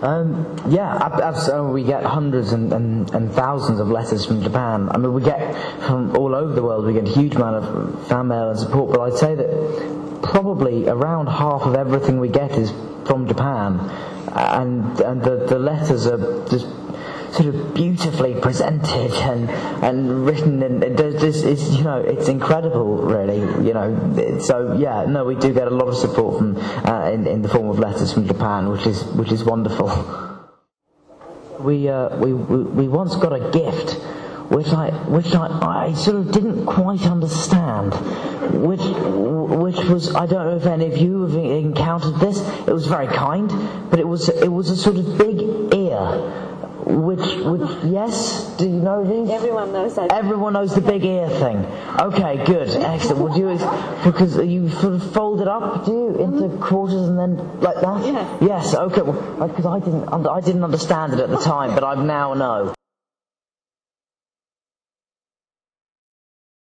Yeah, absolutely. We get hundreds and thousands of letters from Japan. I mean, we get from all over the world. We get a huge amount of fan mail and support. But I'd say that probably around half of everything we get is from Japan, and the letters are just sort of beautifully presented and written, and it's incredible, really. So yeah, no, we do get a lot of support from in the form of letters from Japan, which is wonderful. We once got a gift which I sort of didn't quite understand, which was, I don't know if any of you have encountered this. It was very kind, but it was a sort of big ear. Which yes, do you know these? Everyone knows that. Everyone knows the big ear thing. Okay, good, excellent. Would you, because you sort of fold it up, do you, into quarters and then like that? Yeah. Yes. Okay. Well, because I didn't understand it at the time, but I now know.